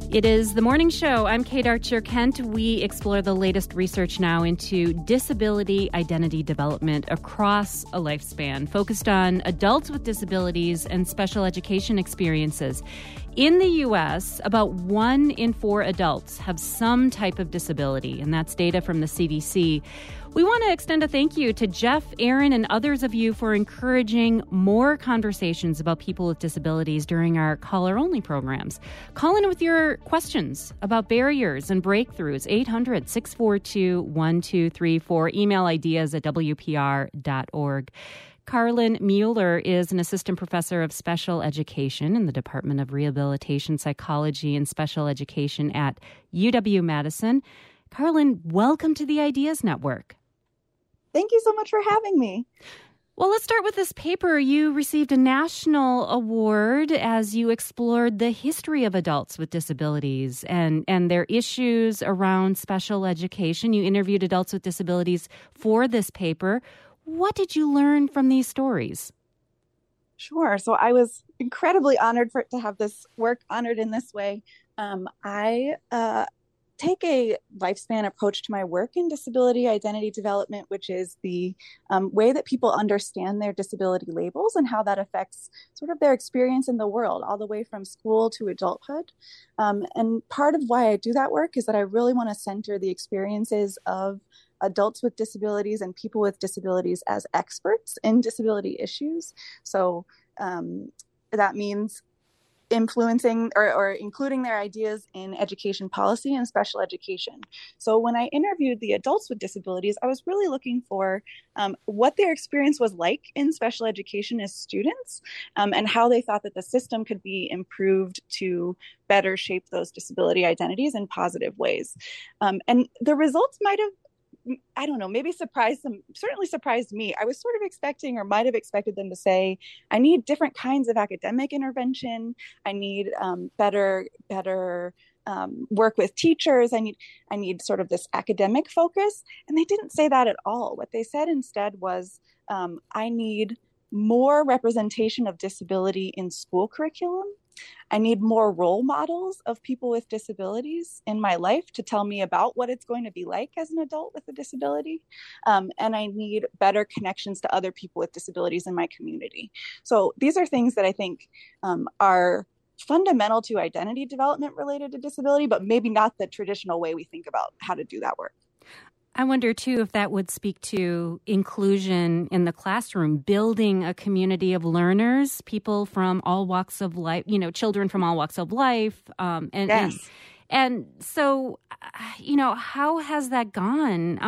It is the morning show. I'm Kate Archer-Kent. We explore the latest research now into disability identity development across a lifespan, focused on adults with disabilities and special education experiences. In the U.S., about 1 in 4 adults have some type of disability, and that's data from the CDC. We want to extend a thank you to Jeff, Aaron, and others of you for encouraging more conversations about people with disabilities during our caller-only programs. Call in with your questions about barriers and breakthroughs, 800-642-1234. Email ideas at WPR.org. Carlin Mueller is an assistant professor of special education in the Department of Rehabilitation, Psychology, and Special Education at UW-Madison. Carlin, welcome to the Ideas Network. Thank you so much for having me. Well, let's start with this paper. You received a national award as you explored the history of adults with disabilities and their issues around special education. You interviewed adults with disabilities for this paper. What did you learn from these stories? Sure. So I was incredibly honored to have this work honored in this way. I take a lifespan approach to my work in disability identity development, which is the way that people understand their disability labels and how that affects sort of their experience in the world, all the way from school to adulthood. And part of why I do that work is that I really want to center the experiences of adults with disabilities and people with disabilities as experts in disability issues. So that means influencing or including their ideas in education policy and special education. So when I interviewed the adults with disabilities, I was really looking for what their experience was like in special education as students, and how they thought that the system could be improved to better shape those disability identities in positive ways. And the results might have, I don't know, maybe surprised them, certainly surprised me. I was sort of expecting or might have expected them to say, I need different kinds of academic intervention. I need better work with teachers. I need sort of this academic focus. And they didn't say that at all. What they said instead was, I need more representation of disability in school curriculum. I need more role models of people with disabilities in my life to tell me about what it's going to be like as an adult with a disability. And I need better connections to other people with disabilities in my community. So these are things that I think are fundamental to identity development related to disability, but maybe not the traditional way we think about how to do that work. I wonder, too, if that would speak to inclusion in the classroom, building a community of learners, people from all walks of life, children from all walks of life. Yes. And so, how has that gone?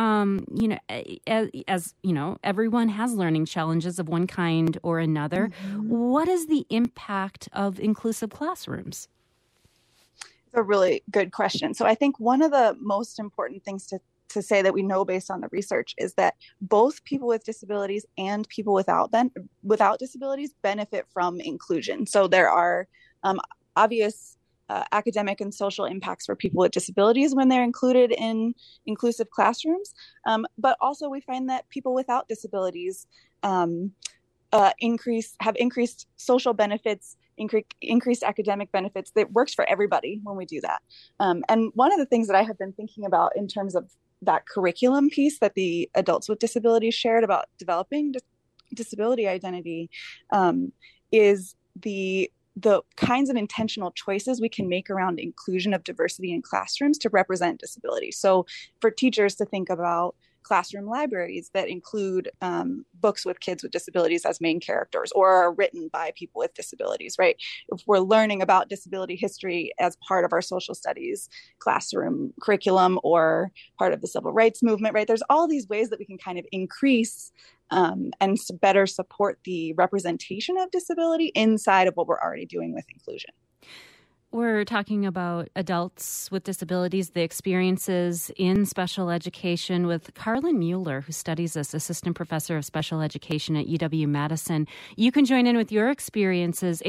As everyone has learning challenges of one kind or another. Mm-hmm. What is the impact of inclusive classrooms? It's a really good question. So I think one of the most important things to say that we know based on the research is that both people with disabilities and people without disabilities benefit from inclusion. So there are obvious academic and social impacts for people with disabilities when they're included in inclusive classrooms. But also we find that people without disabilities have increased social benefits, increased academic benefits. That works for everybody when we do that. And one of the things that I have been thinking about in terms of that curriculum piece that the adults with disabilities shared about developing disability identity is the kinds of intentional choices we can make around inclusion of diversity in classrooms to represent disability. So for teachers to think about classroom libraries that include books with kids with disabilities as main characters or are written by people with disabilities, right? If we're learning about disability history as part of our social studies classroom curriculum or part of the civil rights movement, right? There's all these ways that we can kind of increase and better support the representation of disability inside of what we're already doing with inclusion. We're talking about adults with disabilities, the experiences in special education with Carlin Mueller, who studies as assistant professor of special education at UW-Madison. You can join in with your experiences,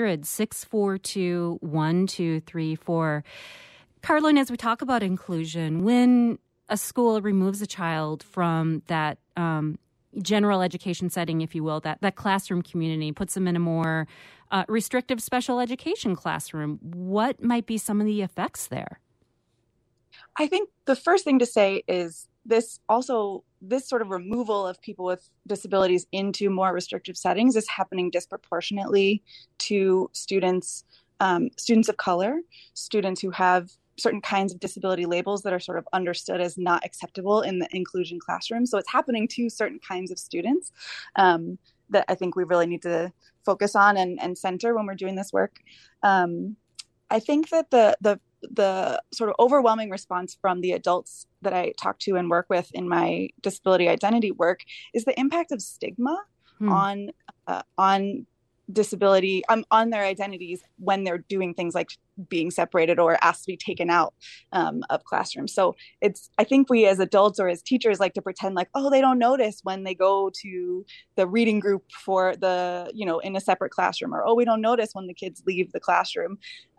800-642-1234. Carlin, as we talk about inclusion, when a school removes a child from that general education setting, if you will, that classroom community, puts them in a more restrictive special education classroom. What might be some of the effects there? I think the first thing to say is this sort of removal of people with disabilities into more restrictive settings is happening disproportionately to students of color, students who have certain kinds of disability labels that are sort of understood as not acceptable in the inclusion classroom. So it's happening to certain kinds of students that I think we really need to focus on and center when we're doing this work. I think that the sort of overwhelming response from the adults that I talk to and work with in my disability identity work is the impact of stigma on disability, on their identities when they're doing things like being separated or asked to be taken out of classrooms. So I think we as adults or as teachers like to pretend like, oh, they don't notice when they go to the reading group for in a separate classroom, or, oh, we don't notice when the kids leave the classroom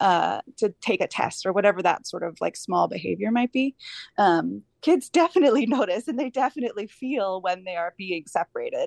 to take a test or whatever that sort of like small behavior might be. Kids definitely notice, and they definitely feel when they are being separated,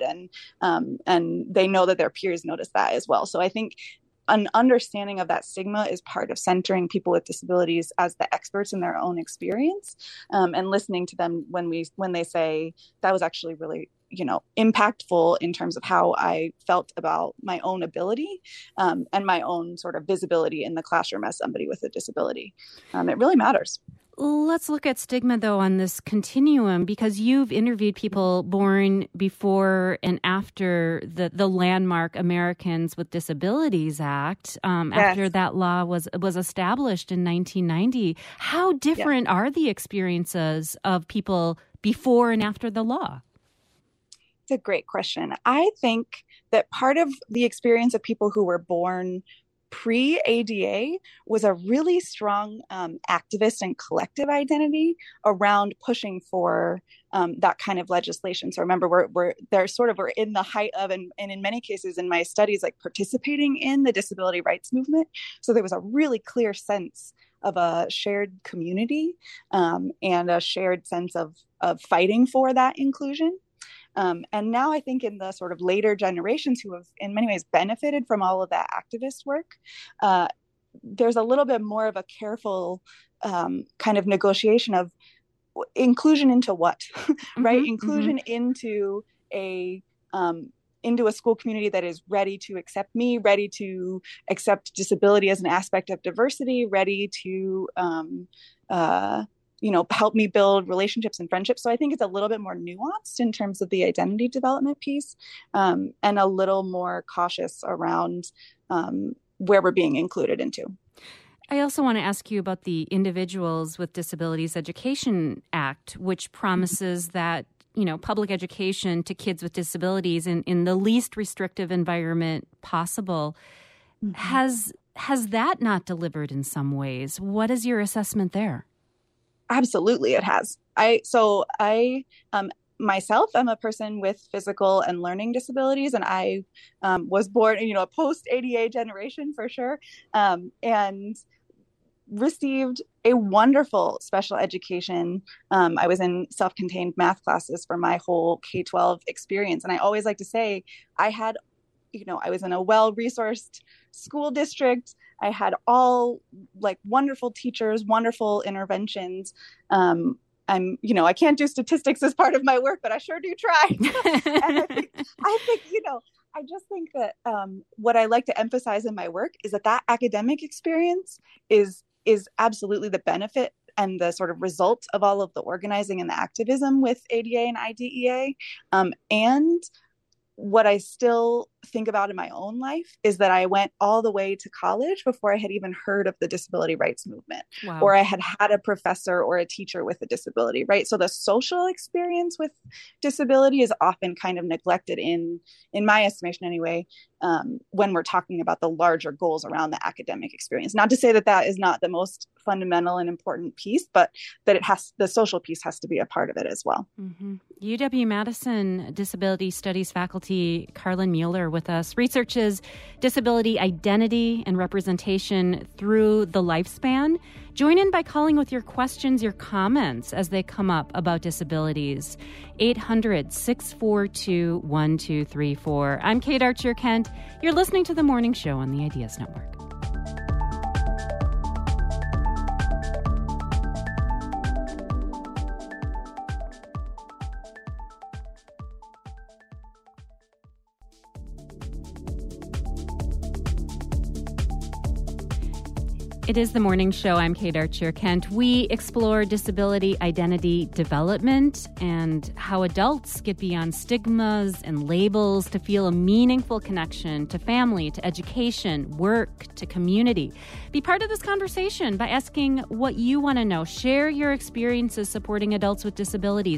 and they know that their peers notice that as well. So I think an understanding of that stigma is part of centering people with disabilities as the experts in their own experience, and listening to them when they say that was actually really impactful in terms of how I felt about my own ability and my own sort of visibility in the classroom as somebody with a disability. It really matters. Let's look at stigma, though, on this continuum, because you've interviewed people born before and after the landmark Americans with Disabilities Act, after that law was established in 1990. How different are the experiences of people before and after the law? It's a great question. I think that part of the experience of people who were born pre-ADA was a really strong activist and collective identity around pushing for that kind of legislation. So remember, we're in the height of, and in many cases in my studies, like participating in the disability rights movement. So there was a really clear sense of a shared community and a shared sense of fighting for that inclusion. And now I think in the sort of later generations who have in many ways benefited from all of that activist work, there's a little bit more of a careful kind of negotiation of inclusion into what, right? Mm-hmm, inclusion into a school community that is ready to accept me, ready to accept disability as an aspect of diversity, ready to help me build relationships and friendships. So I think it's a little bit more nuanced in terms of the identity development piece, and a little more cautious around where we're being included into. I also want to ask you about the Individuals with Disabilities Education Act, which promises that, public education to kids with disabilities in the least restrictive environment possible. Mm-hmm. Has that not delivered in some ways? What is your assessment there? Absolutely, it has. I myself am a person with physical and learning disabilities, and I was born, a post-ADA generation for sure, and received a wonderful special education. I was in self-contained math classes for my whole K-12 experience, and I always like to say I was in a well-resourced school district. I had all like wonderful teachers, wonderful interventions. I can't do statistics as part of my work, but I sure do try. And I just think that what I like to emphasize in my work is that academic experience is absolutely the benefit and the sort of result of all of the organizing and the activism with ADA and IDEA. And what I still think about in my own life is that I went all the way to college before I had even heard of the disability rights movement. Wow. Or I had a professor or a teacher with a disability, right? So the social experience with disability is often kind of neglected in my estimation anyway, when we're talking about the larger goals around the academic experience. Not to say that is not the most fundamental and important piece, but that the social piece has to be a part of it as well. Mm-hmm. UW-Madison Disability Studies faculty Carlin Mueller with us, researches disability identity and representation through the lifespan. Join in by calling with your questions, your comments as they come up about disabilities. 800-642-1234. I'm Kate Archer-Kent. You're listening to The Morning Show on the Ideas Network. It is The Morning Show. I'm Kate Archer-Kent. We explore disability identity development and how adults get beyond stigmas and labels to feel a meaningful connection to family, to education, work, to community. Be part of this conversation by asking what you want to know. Share your experiences supporting adults with disabilities.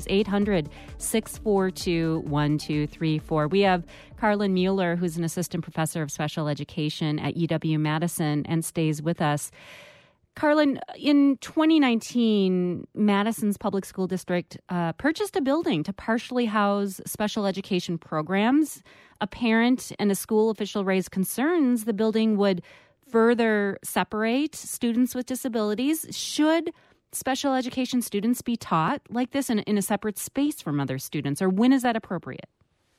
800-642-1234. We have Carlin Mueller, who's an assistant professor of special education at UW-Madison and stays with us. Carlin, in 2019, Madison's public school district purchased a building to partially house special education programs. A parent and a school official raised concerns the building would further separate students with disabilities. Should special education students be taught like this in a separate space from other students, or when is that appropriate?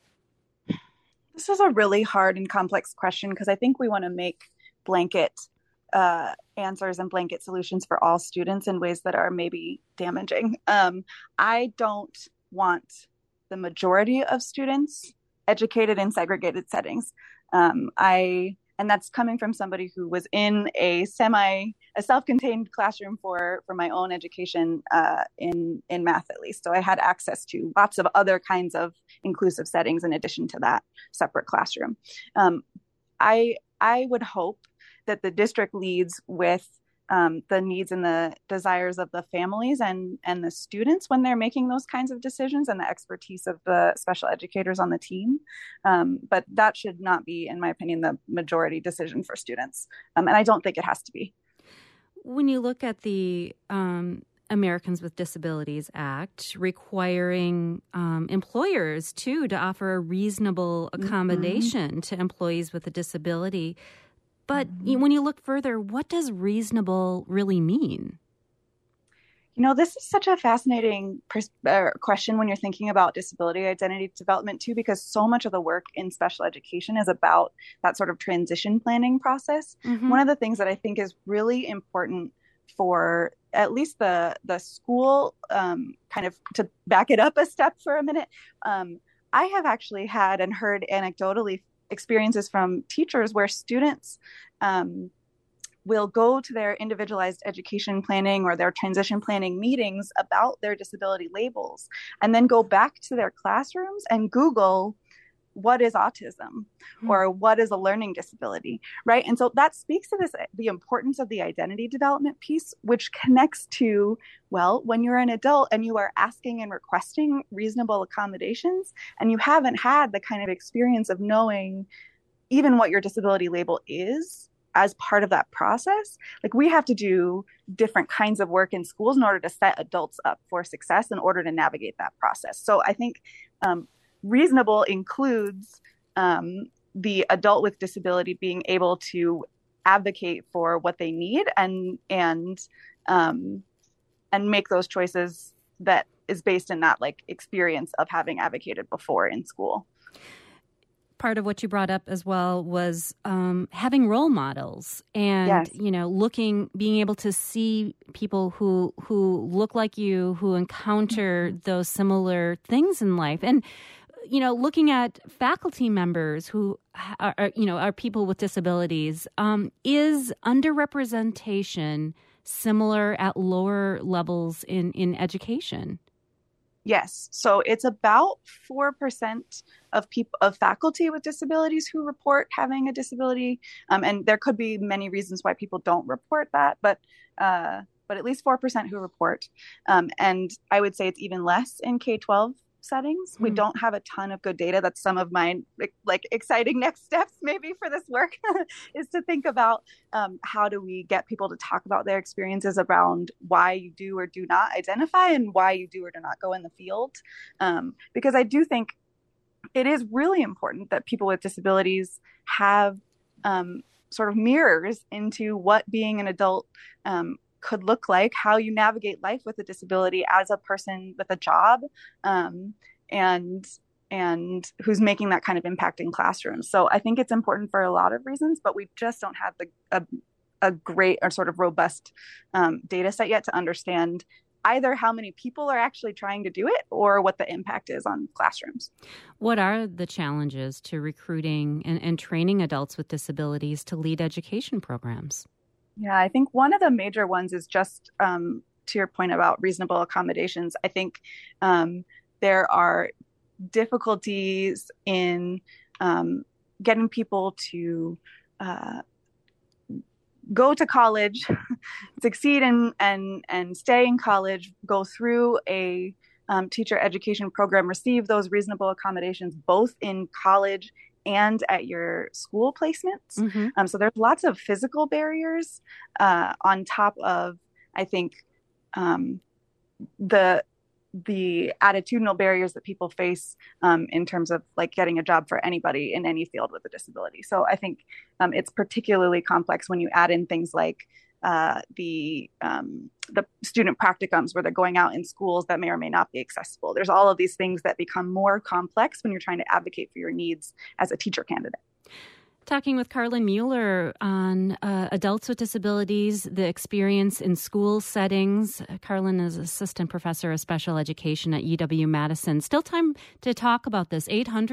This is a really hard and complex question because I think we want to make blanket answers and blanket solutions for all students in ways that are maybe damaging. I don't want the majority of students educated in segregated settings. And that's coming from somebody who was in a self-contained classroom for my own education in math, at least. So I had access to lots of other kinds of inclusive settings in addition to that separate classroom. I would hope that the district leads with the needs and the desires of the families and the students when they're making those kinds of decisions, and the expertise of the special educators on the team. But that should not be, in my opinion, the majority decision for students. And I don't think it has to be. When you look at the Americans with Disabilities Act requiring employers, too, to offer a reasonable accommodation to employees with a disability, but when you look further, what does reasonable really mean? You know, this is such a fascinating question when you're thinking about disability identity development, too, because so much of the work in special education is about that sort of transition planning process. One of the things that I think is really important for at least the school, kind of to back it up a step for a minute, I have actually had and heard anecdotally experiences from teachers where students will go to their individualized education planning or their transition planning meetings about their disability labels and then go back to their classrooms and Google what is autism or what is a learning disability, right? And so that speaks to the importance of the identity development piece, which connects to, well, when you're an adult and you are asking and requesting reasonable accommodations and you haven't had the kind of experience of knowing even what your disability label is as part of that process, like we have to do different kinds of work in schools in order to set adults up for success in order to navigate that process. So I think reasonable includes the adult with disability being able to advocate for what they need and make those choices that is based in that like experience of having advocated before in school. Part of what you brought up as well was having role models and, yes, being able to see people who look like you, who encounter those similar things in life. And, looking at faculty members who are people with disabilities, is underrepresentation similar at lower levels in education? Yes. So it's about 4% of faculty with disabilities who report having a disability. And there could be many reasons why people don't report that, but at least 4% who report. And I would say it's even less in K-12 settings. We don't have a ton of good data. That's some of my exciting next steps maybe for this work is to think about how do we get people to talk about their experiences around why you do or do not identify and why you do or do not go in the field. Because I do think it is really important that people with disabilities have sort of mirrors into what being an adult could look like, how you navigate life with a disability as a person with a job, and who's making that kind of impact in classrooms. So I think it's important for a lot of reasons, but we just don't have a great or sort of robust data set yet to understand either how many people are actually trying to do it or what the impact is on classrooms. What are the challenges to recruiting and training adults with disabilities to lead education programs? Yeah, I think one of the major ones is just to your point about reasonable accommodations. I think there are difficulties in getting people to go to college, succeed and stay in college, go through a teacher education program, receive those reasonable accommodations both in college and at your school placements. Mm-hmm. So there's lots of physical barriers on top of, I think, the attitudinal barriers that people face in terms of like getting a job for anybody in any field with a disability. So I think it's particularly complex when you add in things like the student practicums where they're going out in schools that may or may not be accessible. There's all of these things that become more complex when you're trying to advocate for your needs as a teacher candidate. Talking with Karlyn Mueller on adults with disabilities, the experience in school settings. Karlyn is assistant professor of special education at UW-Madison. Still time to talk about this.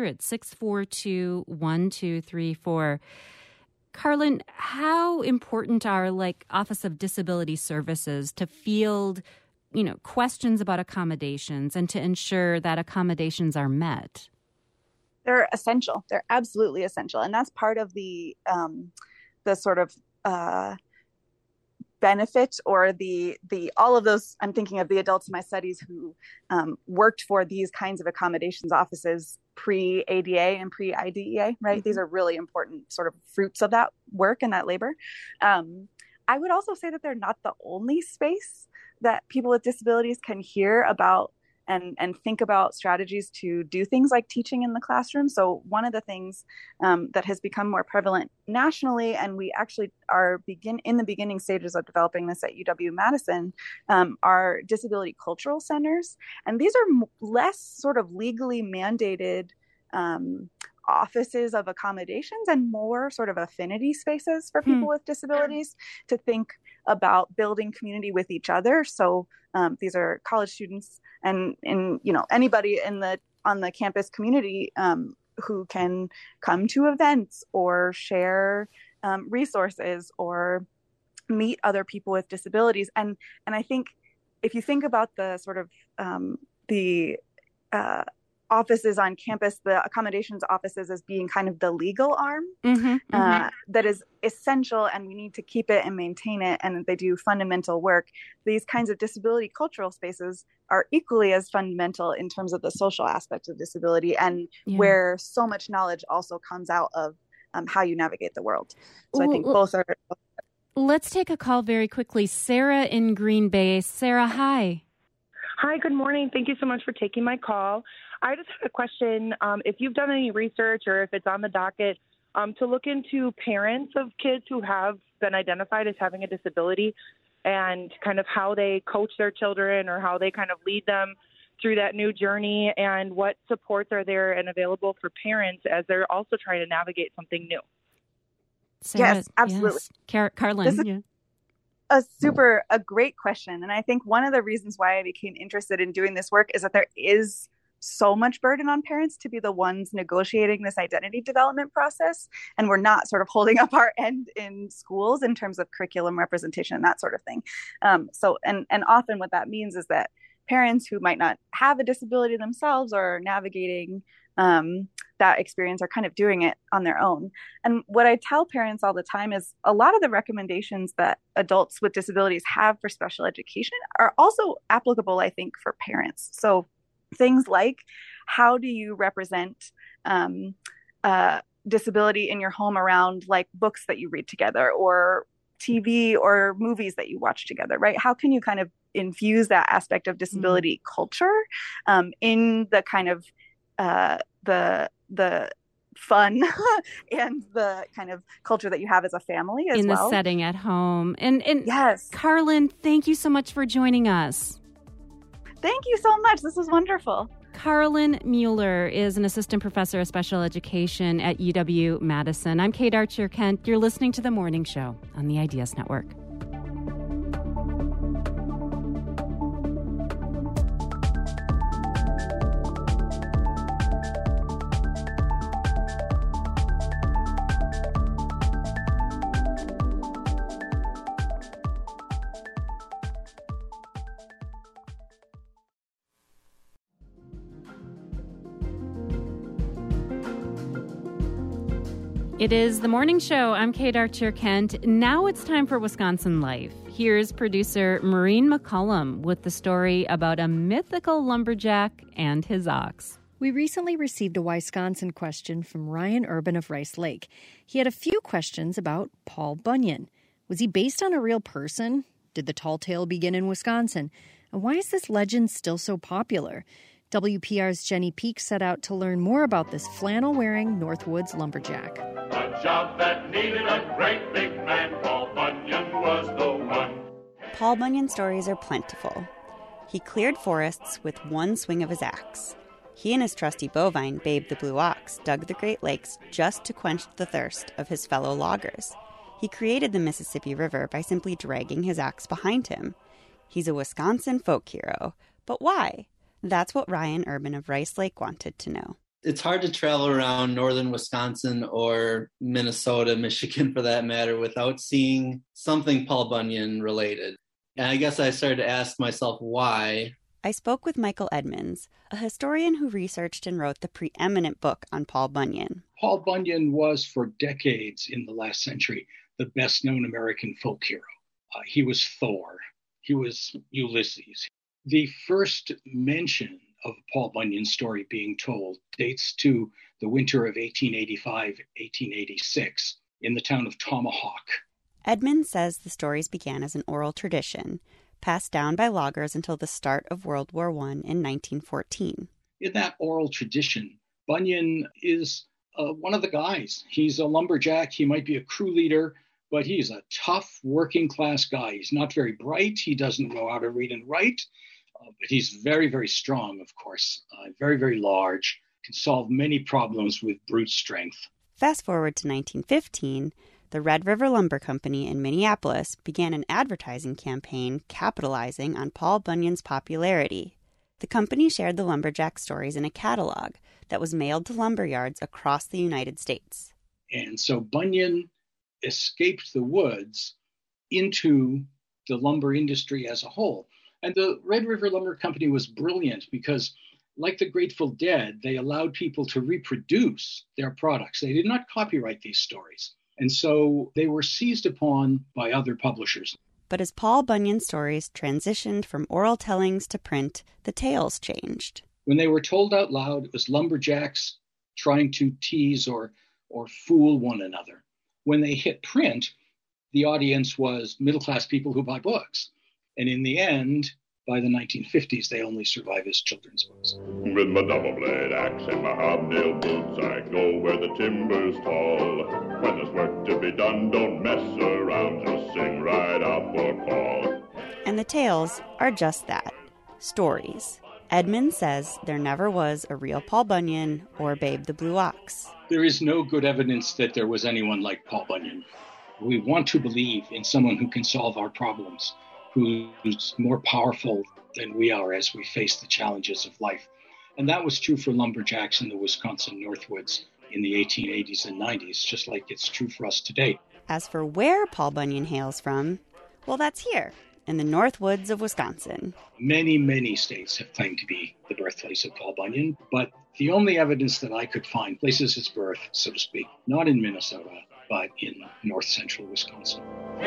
800-642-1234. Karlyn, how important are Office of Disability Services to field, questions about accommodations and to ensure that accommodations are met? They're essential. They're absolutely essential. And that's part of the sort of benefit or the all of those. I'm thinking of the adults in my studies who worked for these kinds of accommodations offices pre-ADA and pre-IDEA, right? Mm-hmm. These are really important sort of fruits of that work and that labor. I would also say that they're not the only space that people with disabilities can hear about and think about strategies to do things like teaching in the classroom. So one of the things that has become more prevalent nationally, and we actually are in the beginning stages of developing this at UW-Madison, are disability cultural centers. And these are less sort of legally mandated offices of accommodations and more sort of affinity spaces for people with disabilities to think about building community with each other. So these are college students and anybody on the campus community who can come to events or share resources or meet other people with disabilities. And I think if you think about the sort of the offices on campus, the accommodations offices as being kind of the legal arm that is essential, and we need to keep it and maintain it, and they do fundamental work. These kinds of disability cultural spaces are equally as fundamental in terms of the social aspect of disability and where so much knowledge also comes out of how you navigate the world. So I think both are. Let's take a call very quickly. Sarah in Green Bay. Sarah, hi. Hi, good morning. Thank you so much for taking my call. I just had a question. If you've done any research or if it's on the docket to look into parents of kids who have been identified as having a disability and kind of how they coach their children or how they kind of lead them through that new journey and what supports are there and available for parents as they're also trying to navigate something new. Sarah, yes, absolutely. Yes. Karlyn. A great question. And I think one of the reasons why I became interested in doing this work is that there is so much burden on parents to be the ones negotiating this identity development process. And we're not sort of holding up our end in schools in terms of curriculum representation and that sort of thing. And often what that means is that parents who might not have a disability themselves or are navigating that experience are kind of doing it on their own. And what I tell parents all the time is a lot of the recommendations that adults with disabilities have for special education are also applicable, I think, for parents. So things like, how do you represent disability in your home around like books that you read together or TV or movies that you watch together, right? How can you kind of infuse that aspect of disability culture in the kind of the fun and the kind of culture that you have as a family as in well. The setting at home. And yes. Carlin, thank you so much for joining us. Thank you so much. This was wonderful. Carlin Mueller is an assistant professor of special education at UW-Madison. I'm Kate Archer-Kent. You're listening to The Morning Show on the IDS Network. It is The Morning Show. I'm Kate Archer-Kent. Now it's time for Wisconsin Life. Here's producer Maureen McCullum with the story about a mythical lumberjack and his ox. We recently received a Wisconsin question from Ryan Urban of Rice Lake. He had a few questions about Paul Bunyan. Was he based on a real person? Did the tall tale begin in Wisconsin? And why is this legend still so popular? WPR's Jenny Peak set out to learn more about this flannel-wearing Northwoods lumberjack. A job that needed a great big man, Paul Bunyan was the one. Paul Bunyan stories are plentiful. He cleared forests with one swing of his axe. He and his trusty bovine, Babe the Blue Ox, dug the Great Lakes just to quench the thirst of his fellow loggers. He created the Mississippi River by simply dragging his axe behind him. He's a Wisconsin folk hero. But why? That's what Ryan Urban of Rice Lake wanted to know. It's hard to travel around northern Wisconsin or Minnesota, Michigan for that matter, without seeing something Paul Bunyan related. And I guess I started to ask myself why. I spoke with Michael Edmonds, a historian who researched and wrote the preeminent book on Paul Bunyan. Paul Bunyan was for decades in the last century the best-known American folk hero. He was Thor. He was Ulysses. The first mention of Paul Bunyan's story being told dates to the winter of 1885-1886 in the town of Tomahawk. Edmonds says the stories began as an oral tradition, passed down by loggers until the start of World War I in 1914. In that oral tradition, Bunyan is one of the guys. He's a lumberjack. He might be a crew leader, but he's a tough working-class guy. He's not very bright. He doesn't know how to read and write. But he's very, very strong, of course, very, very large, can solve many problems with brute strength. Fast forward to 1915, the Red River Lumber Company in Minneapolis began an advertising campaign capitalizing on Paul Bunyan's popularity. The company shared the lumberjack stories in a catalog that was mailed to lumber yards across the United States. And so Bunyan escaped the woods into the lumber industry as a whole. And the Red River Lumber Company was brilliant because, like the Grateful Dead, they allowed people to reproduce their products. They did not copyright these stories. And so they were seized upon by other publishers. But as Paul Bunyan's stories transitioned from oral tellings to print, the tales changed. When they were told out loud, it was lumberjacks trying to tease or fool one another. When they hit print, the audience was middle-class people who buy books. And in the end, by the 1950s, they only survive as children's books. With my double-blade axe and my hobnail boots, I go where the timber's tall. When there's work to be done, don't mess around, just sing right out for Paul. And the tales are just that, stories. Edmonds says there never was a real Paul Bunyan or Babe the Blue Ox. There is no good evidence that there was anyone like Paul Bunyan. We want to believe in someone who can solve our problems, who's more powerful than we are as we face the challenges of life. And that was true for lumberjacks in the Wisconsin Northwoods in the 1880s and 90s, just like it's true for us today. As for where Paul Bunyan hails from, well, that's here, in the Northwoods of Wisconsin. Many, many states have claimed to be the birthplace of Paul Bunyan, but the only evidence that I could find places his birth, so to speak, not in Minnesota, but in north central Wisconsin.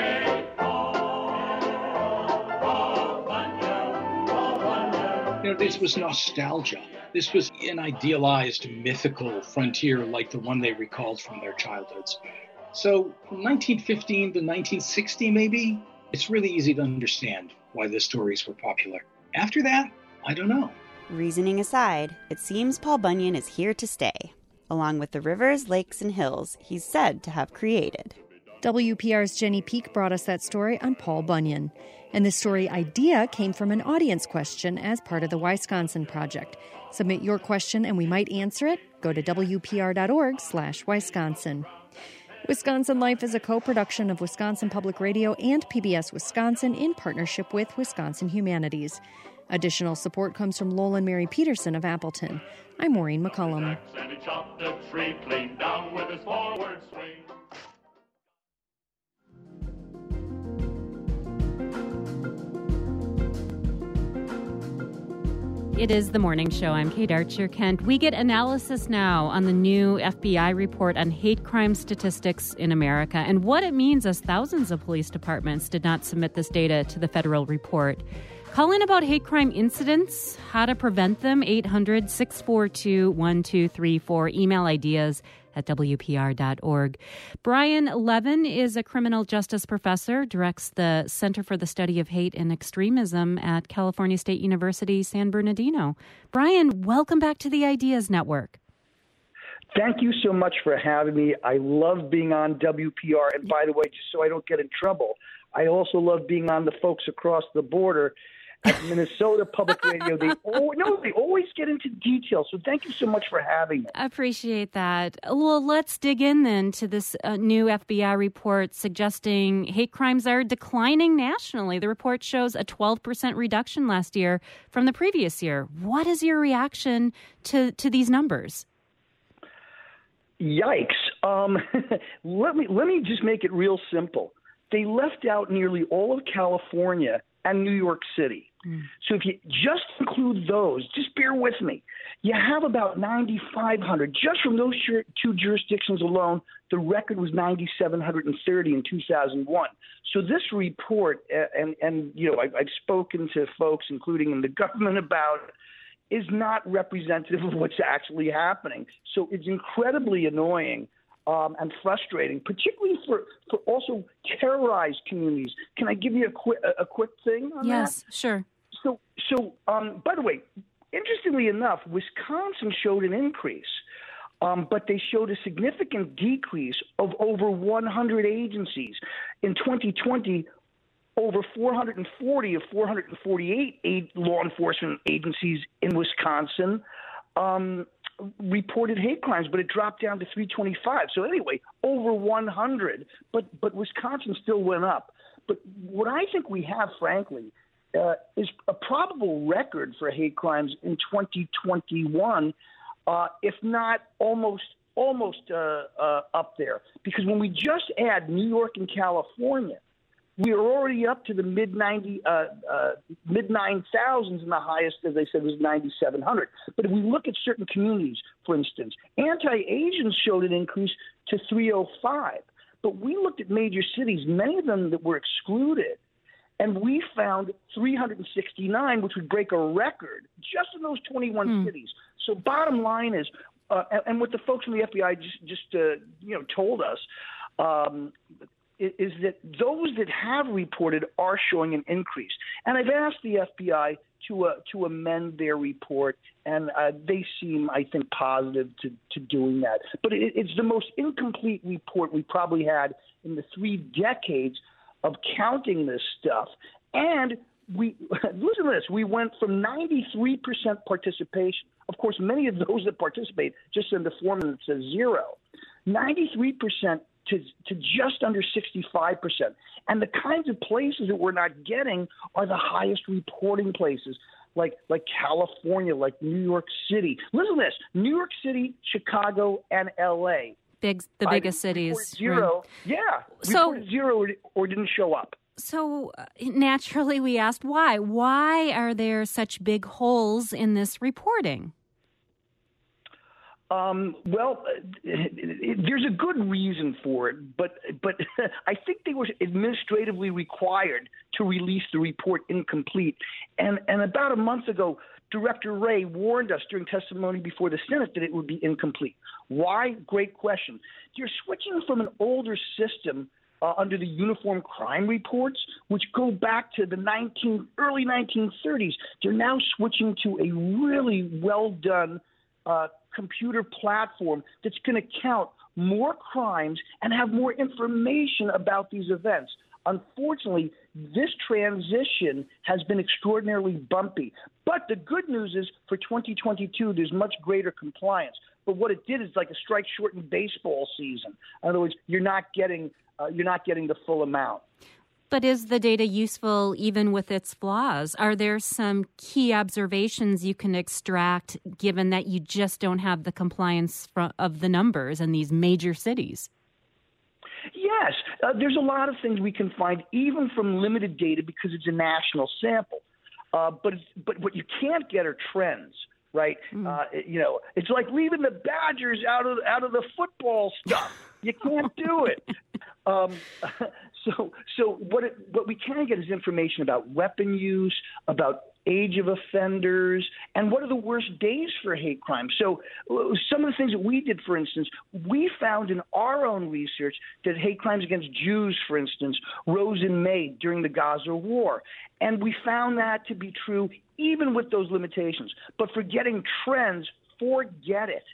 This was nostalgia. This was an idealized, mythical frontier like the one they recalled from their childhoods. So from 1915 to 1960, maybe, it's really easy to understand why the stories were popular. After that, I don't know. Reasoning aside, it seems Paul Bunyan is here to stay. Along with the rivers, lakes, and hills he's said to have created. WPR's Jenny Peek brought us that story on Paul Bunyan. And the story idea came from an audience question as part of the Wisconsin Project. Submit your question and we might answer it. Go to WPR.org/Wisconsin. Wisconsin Life is a co-production of Wisconsin Public Radio and PBS Wisconsin in partnership with Wisconsin Humanities. Additional support comes from Lolan Mary Peterson of Appleton. I'm Maureen McCullum. And he chopped a tree clean down with his forward swing. It is The Morning Show. I'm Kate Archer-Kent. We get analysis now on the new FBI report on hate crime statistics in America and what it means as thousands of police departments did not submit this data to the federal report. Call in about hate crime incidents, how to prevent them, 800-642-1234. Email ideas at WPR.org. Brian Levin is a criminal justice professor, directs the Center for the Study of Hate and Extremism at California State University, San Bernardino. Brian, welcome back to the Ideas Network. Thank you so much for having me. I love being on WPR. And by the way, just so I don't get in trouble, I also love being on the folks across the border at Minnesota Public Radio. They always get into detail. So thank you so much for having me. I appreciate that. Well, let's dig in then to this new FBI report suggesting hate crimes are declining nationally. The report shows a 12% reduction last year from the previous year. What is your reaction to these numbers? Yikes. Let me just make it real simple. They left out nearly all of California and New York City. So if you just include those, just bear with me, you have about 9,500. Just from those two jurisdictions alone, the record was 9,730 in 2001. So this report, and you know, I've spoken to folks, including in the government, about it, is not representative of what's actually happening. So it's incredibly annoying and frustrating, particularly for also terrorized communities. Can I give you a quick thing on that? Yes, sure. So by the way, interestingly enough, Wisconsin showed an increase, but they showed a significant decrease of over 100 agencies. In 2020, over 440 of 448 law enforcement agencies in Wisconsin reported hate crimes, but it dropped down to 325. So anyway, over 100, but Wisconsin still went up. But what I think we have, frankly, is a probable record for hate crimes in 2021, if not almost up there. Because when we just add New York and California, we are already up to the mid 9,000s, and the highest, as I said, was 9,700. But if we look at certain communities, for instance, anti-Asians showed an increase to 305. But we looked at major cities, many of them that were excluded, and we found 369, which would break a record just in those 21 cities. So bottom line is, and what the folks from the FBI just told us, is that those that have reported are showing an increase. And I've asked the FBI to amend their report, and they seem, I think, positive to doing that. But it's the most incomplete report we probably had in the 3 decades of counting this stuff. And listen to this, we went from 93% participation. Of course, many of those that participate just send a form that says 0. 93% to just under 65%. And the kinds of places that we're not getting are the highest reporting places, like California, like New York City. Listen to this, New York City, Chicago, and L.A. The biggest cities. Zero, right? Yeah. So, reported 0 or didn't show up. So naturally we asked why. Why are there such big holes in this reporting? Well, there's a good reason for it, but I think they were administratively required to release the report incomplete. And about a month ago, Director Wray warned us during testimony before the Senate that it would be incomplete. Why? Great question. You're switching from an older system under the Uniform Crime Reports, which go back to the early 1930s. They're now switching to a really well-done computer platform that's going to count more crimes and have more information about these events. Unfortunately, this transition has been extraordinarily bumpy. But the good news is for 2022, there's much greater compliance. But what it did is like a strike-shortened baseball season. In other words, you're not getting the full amount. But is the data useful even with its flaws? Are there some key observations you can extract given that you just don't have the compliance of the numbers in these major cities? Yes, there's a lot of things we can find even from limited data because it's a national sample. But what you can't get are trends. Right, it's like leaving the Badgers out of the football stuff. You can't do it. So what we can get is information about weapon use, about age of offenders, and what are the worst days for hate crime. So some of the things that we did, for instance, we found in our own research that hate crimes against Jews, for instance, rose in May during the Gaza war. And we found that to be true even with those limitations. But for getting trends, forget it.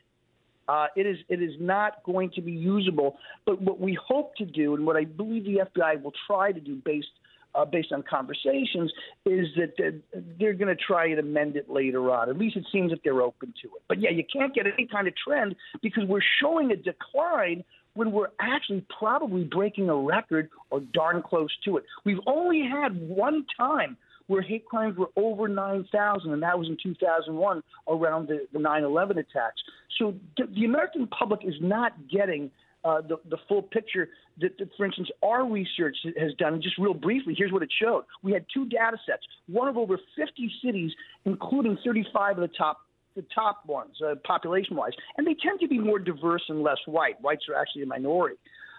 It is not going to be usable. But what we hope to do, and what I believe the FBI will try to do based on conversations, is that they're going to try and amend it later on. At least it seems that they're open to it. But, yeah, you can't get any kind of trend because we're showing a decline when we're actually probably breaking a record or darn close to it. We've only had one time where hate crimes were over 9,000, and that was in 2001 around the 9/11 attacks. So the American public is not getting the full picture that, for instance, our research has done. Just real briefly, here's what it showed. We had two data sets, one of over 50 cities, including 35 of the top ones, population-wise. And they tend to be more diverse and less white. Whites are actually a minority.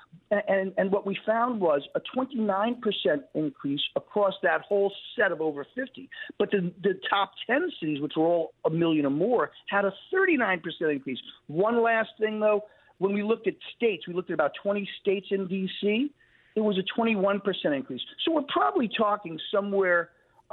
And what we found was a 29% increase across that whole set of over 50. But the top 10 cities, which were all a million or more, had a 39% increase. One last thing, though, when we looked at states, we looked at about 20 states in D.C., it was a 21% increase. So we're probably talking somewhere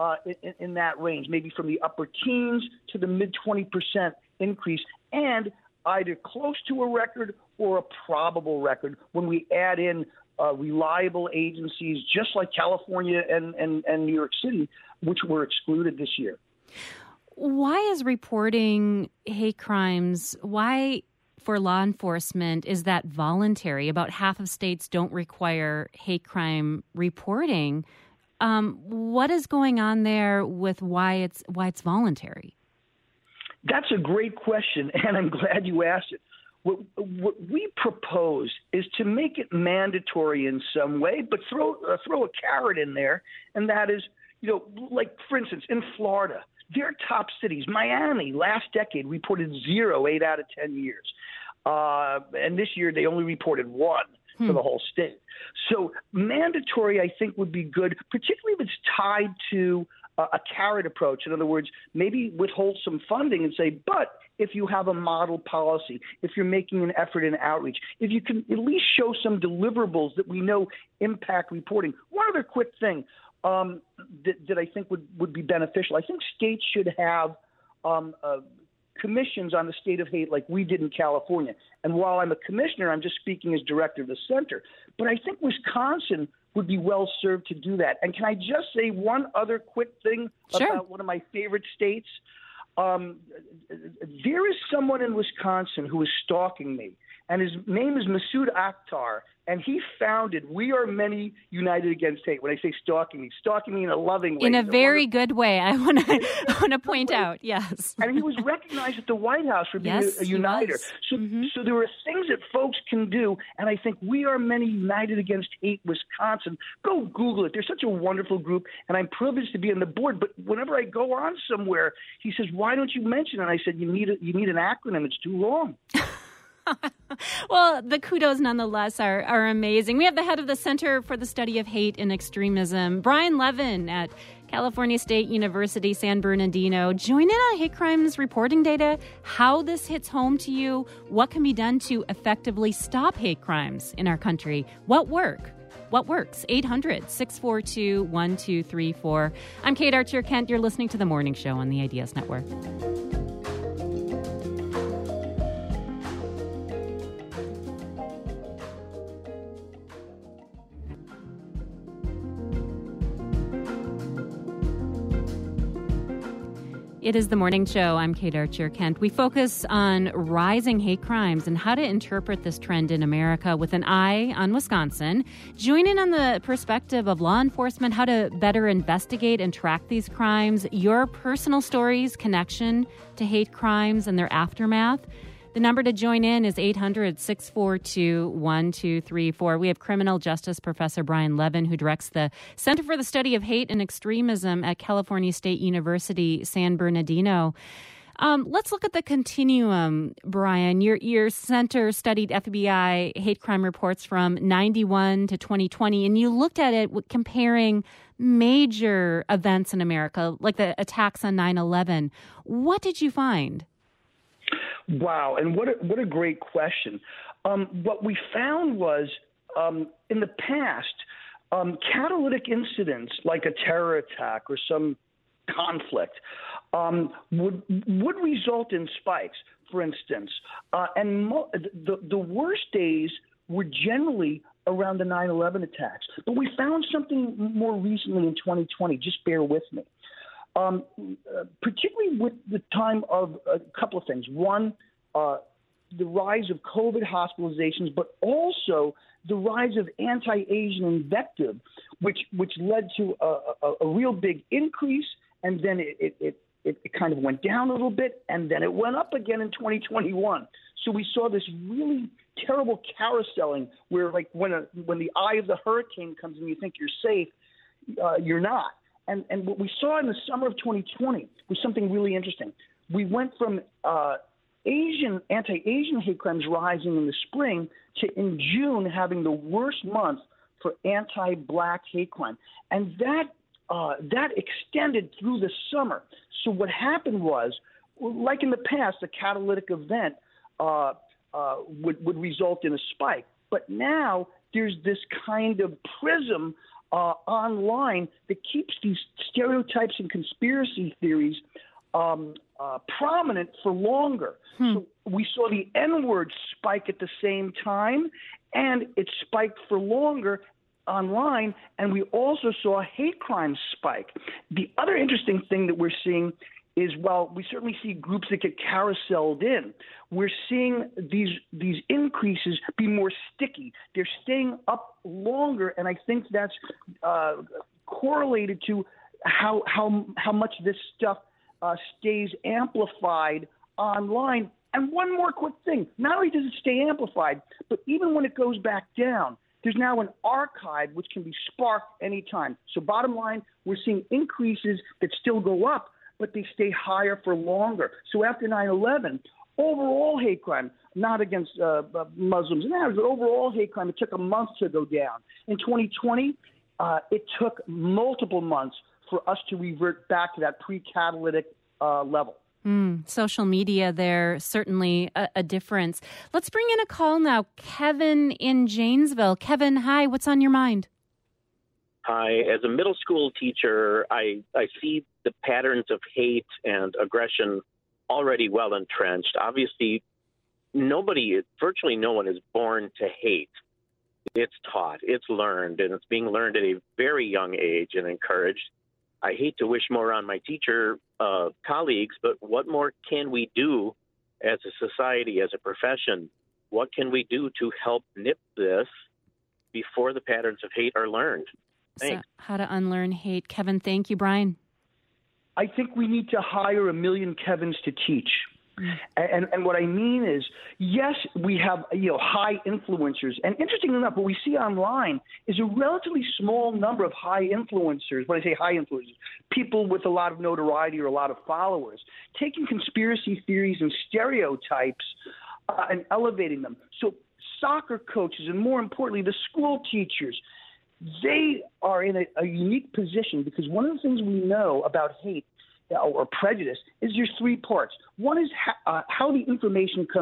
in that range, maybe from the upper teens to the mid-20% increase, and either close to a record or a probable record when we add in reliable agencies just like California and New York City, which were excluded this year. Why is reporting hate crimes, why for law enforcement is that voluntary? About half of states don't require hate crime reporting. What is going on there with why it's voluntary? That's a great question, and I'm glad you asked it. What we propose is to make it mandatory in some way, but throw a carrot in there, and that is, like, for instance, in Florida, their top cities, Miami, last decade reported 0, 8 out of 10 years. And this year they only reported 1 for the whole state. So mandatory, I think, would be good, particularly if it's tied to a carrot approach. In other words, maybe withhold some funding and say, but if you have a model policy, if you're making an effort in outreach, if you can at least show some deliverables that we know impact reporting. One other quick thing that I think would be beneficial. I think states should have commissions on the state of hate like we did in California. And while I'm a commissioner, I'm just speaking as director of the center. But I think Wisconsin would be well served to do that. And can I just say one other quick thing about one of my favorite states? There is someone in Wisconsin who is stalking me, and his name is Masood Akhtar, and he founded We Are Many United Against Hate. When I say stalking me in a loving way. In a very good way, I want to point out, yes. And he was recognized at the White House for being a uniter. So there are things that folks can do, and I think We Are Many United Against Hate Wisconsin. Go Google it. They're such a wonderful group, and I'm privileged to be on the board. But whenever I go on somewhere, he says, "Why don't you mention it?" And I said, "You need an acronym. It's too long." Well, the kudos nonetheless are amazing. We have the head of the Center for the Study of Hate and Extremism, Brian Levin at California State University, San Bernardino. Join in on hate crimes reporting data, how this hits home to you, what can be done to effectively stop hate crimes in our country, what work. What works? 800-642-1234. I'm Kate Archer-Kent. You're listening to The Morning Show on the Ideas Network. It is The Morning Show. I'm Kate Archer-Kent. We focus on rising hate crimes and how to interpret this trend in America with an eye on Wisconsin. Join in on the perspective of law enforcement, how to better investigate and track these crimes, your personal stories, connection to hate crimes and their aftermath. The number to join in is 800-642-1234. We have criminal justice professor Brian Levin, who directs the Center for the Study of Hate and Extremism at California State University, San Bernardino. Let's look at the continuum, Brian. Your center studied FBI hate crime reports from 91 to 2020, and you looked at it comparing major events in America, like the attacks on 9/11. What did you find? Wow, and what a great question. What we found was in the past, catalytic incidents like a terror attack or some conflict would result in spikes, for instance. And the worst days were generally around the 9/11 attacks. But we found something more recently in 2020. Just bear with me. Particularly with the time of a couple of things. One, the rise of COVID hospitalizations, but also the rise of anti-Asian invective, which led to a real big increase, and then it kind of went down a little bit, and then it went up again in 2021. So we saw this really terrible carouseling where, like, when the eye of the hurricane comes and you think you're safe, you're not. And what we saw in the summer of 2020 was something really interesting. We went from anti-Asian hate crimes rising in the spring to in June having the worst month for anti-Black hate crime. And that extended through the summer. So what happened was, like in the past, a catalytic event would result in a spike. But now there's this kind of prism online that keeps these stereotypes and conspiracy theories prominent for longer. So we saw the N-word spike at the same time, and it spiked for longer online, and we also saw a hate crime spike. The other interesting thing that we're seeing is, while we certainly see groups that get carouseled in, we're seeing these increases be more sticky. They're staying up longer, and I think that's correlated to how much this stuff stays amplified online. And one more quick thing. Not only does it stay amplified, but even when it goes back down, there's now an archive which can be sparked anytime. So bottom line, we're seeing increases that still go up, but they stay higher for longer. So after 9/11, overall hate crime, not against Muslims and others, but overall hate crime, it took a month to go down. In 2020, it took multiple months for us to revert back to that pre-catalytic level. Social media there, certainly a difference. Let's bring in a call now. Kevin in Janesville. Kevin, hi, what's on your mind? Hi, as a middle school teacher, I see the patterns of hate and aggression already well entrenched. Obviously, virtually no one is born to hate. It's taught, it's learned, and it's being learned at a very young age and encouraged. I hate to wish more on my teacher colleagues, but what more can we do as a society, as a profession? What can we do to help nip this before the patterns of hate are learned? Thanks. So how to unlearn hate. Kevin, thank you. Brian? I think we need to hire 1 million Kevins to teach. And what I mean is, yes, we have high influencers, and interestingly enough, what we see online is a relatively small number of high influencers. When I say high influencers, people with a lot of notoriety or a lot of followers, taking conspiracy theories and stereotypes and elevating them. So soccer coaches, and more importantly, the school teachers, they are in a unique position, because one of the things we know about hate or prejudice is there's 3 parts. One is how the information comes in.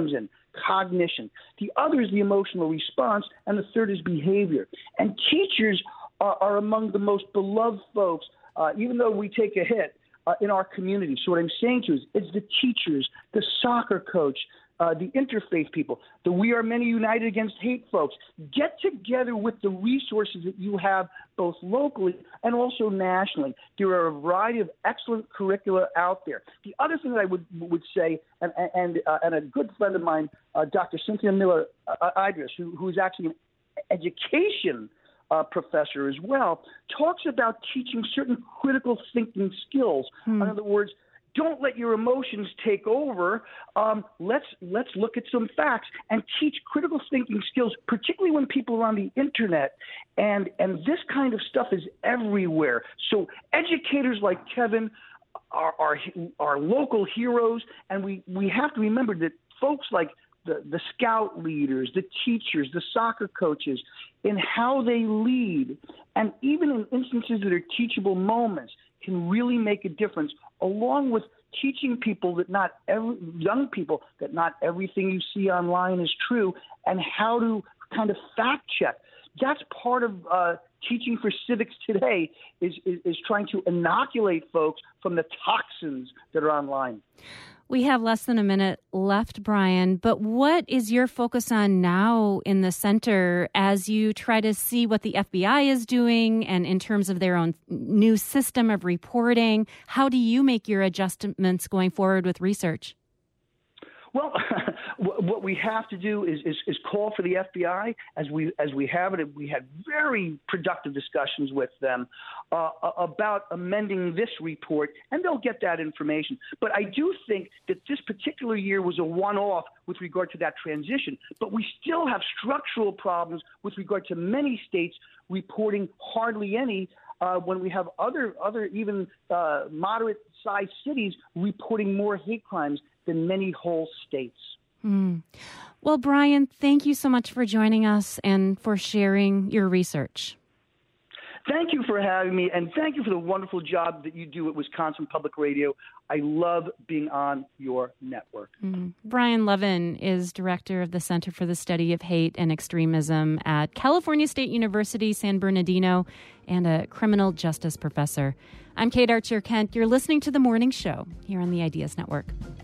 cognition. The other is the emotional response, and the third is behavior. And teachers are among the most beloved folks, even though we take a hit in our community. So what I'm saying to you is it's the teachers, the soccer coach, the interfaith people, the We Are Many United Against Hate folks. Get together with the resources that you have both locally and also nationally. There are a variety of excellent curricula out there. The other thing that I would say, and a good friend of mine, Dr. Cynthia Miller Idris, who is actually an education professor as well, talks about teaching certain critical thinking skills. In other words, don't let your emotions take over. Let's look at some facts and teach critical thinking skills, particularly when people are on the internet. And this kind of stuff is everywhere. So educators like Kevin are local heroes, and we have to remember that folks like the scout leaders, the teachers, the soccer coaches, in how they lead, and even in instances that are teachable moments, can really make a difference, along with teaching people that young people that not everything you see online is true, and how to kind of fact check. That's part of teaching for civics today is trying to inoculate folks from the toxins that are online. We have less than a minute left, Brian, but what is your focus on now in the center as you try to see what the FBI is doing and in terms of their own new system of reporting? How do you make your adjustments going forward with research? Well, what we have to do is call for the FBI as we have it. We had very productive discussions with them about amending this report, and they'll get that information. But I do think that this particular year was a one-off with regard to that transition. But we still have structural problems with regard to many states reporting hardly any, when we have other even moderate-sized cities reporting more hate crimes than many whole states. Well, Brian, thank you so much for joining us and for sharing your research. Thank you for having me, and thank you for the wonderful job that you do at Wisconsin Public Radio. I love being on your network. Brian Lovin is director of the Center for the Study of Hate and Extremism at California State University, San Bernardino, and a criminal justice professor. I'm Kate Archer-Kent. You're listening to The Morning Show here on the Ideas Network.